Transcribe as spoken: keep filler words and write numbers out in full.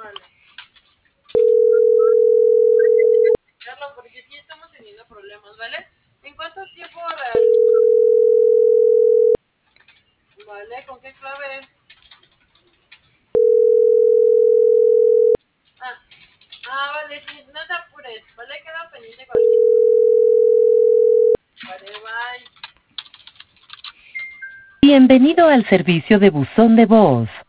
Órale. Carlos, porque sí estamos teniendo problemas, ¿vale? ¿En cuánto tiempo real? Vale, ¿con qué clave? Ah, ah, vale, sí, no te apures, ¿vale? Queda pendiente cualquier. Vale, bye. Bienvenido al servicio de buzón de voz.